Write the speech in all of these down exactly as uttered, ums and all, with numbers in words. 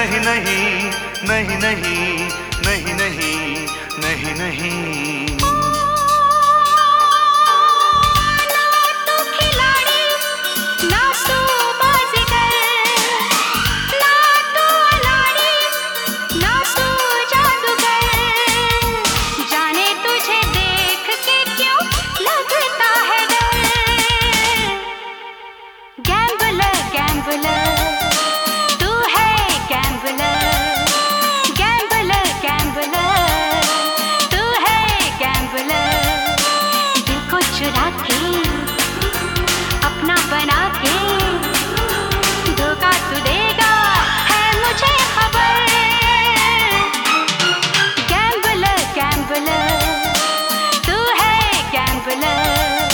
नहीं नहीं नहीं नहीं नहीं नहीं नहीं नहीं चुरा के अपना बना के धोखा तू देगा है मुझे खबर। गैम्बलर गैम्बलर तू है गैम्बलर।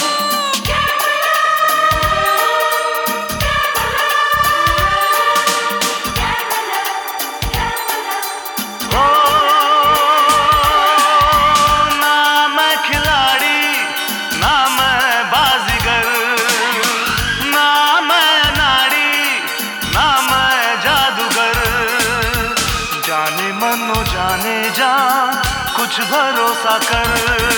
मनो जाने जा कुछ भरोसा कर।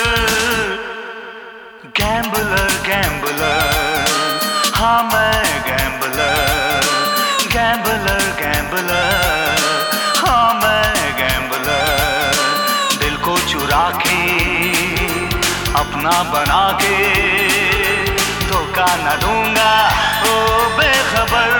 गैम्बलर गैम्बलर हाँ मैं गैम्बलर। गैम्बलर गैम्बलर हाँ मैं गैम्बलर। दिल को चुरा के अपना बना के धोखा न दूंगा ओ बेखबर।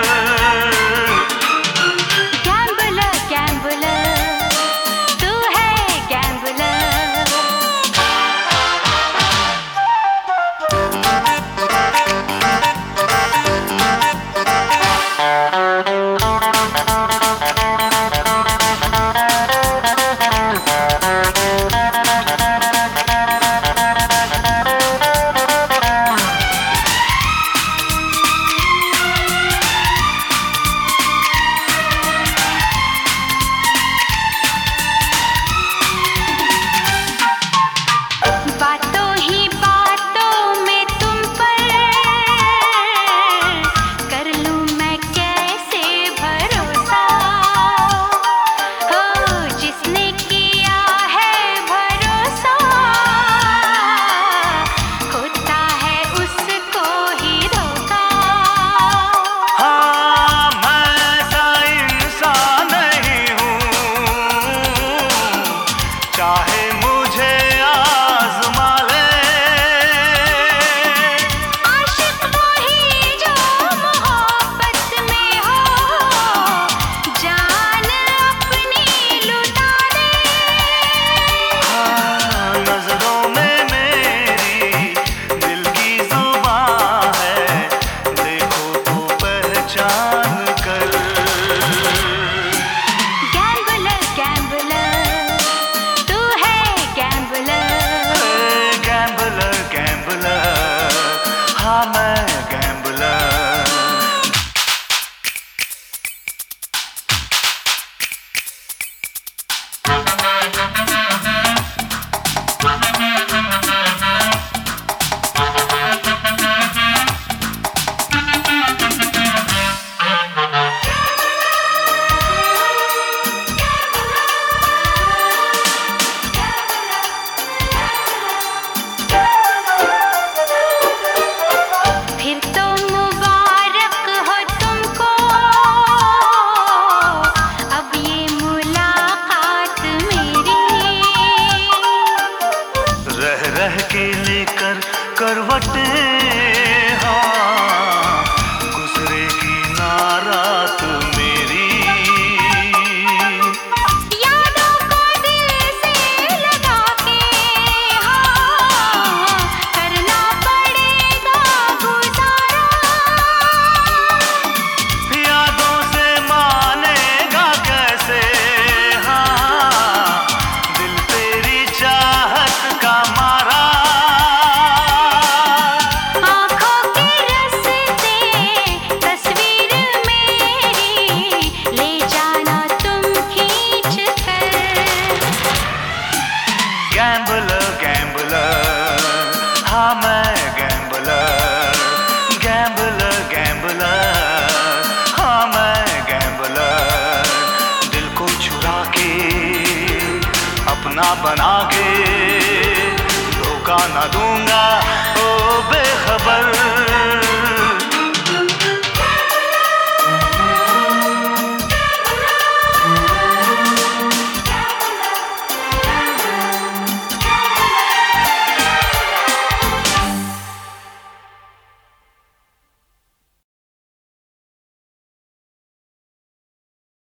चाहे मुझे आज़मा ले आशिक वही जो मोहब्बत में हो जान अपनी लुटा दे। हाँ, नजरों में मेरी दिल की जुबान है देखो तो पहचान कर। गैम्बलर गैम्बलर हाँ मैं गैम्बलर। फिर तो मुबारक बना के धोखा न दूंगा।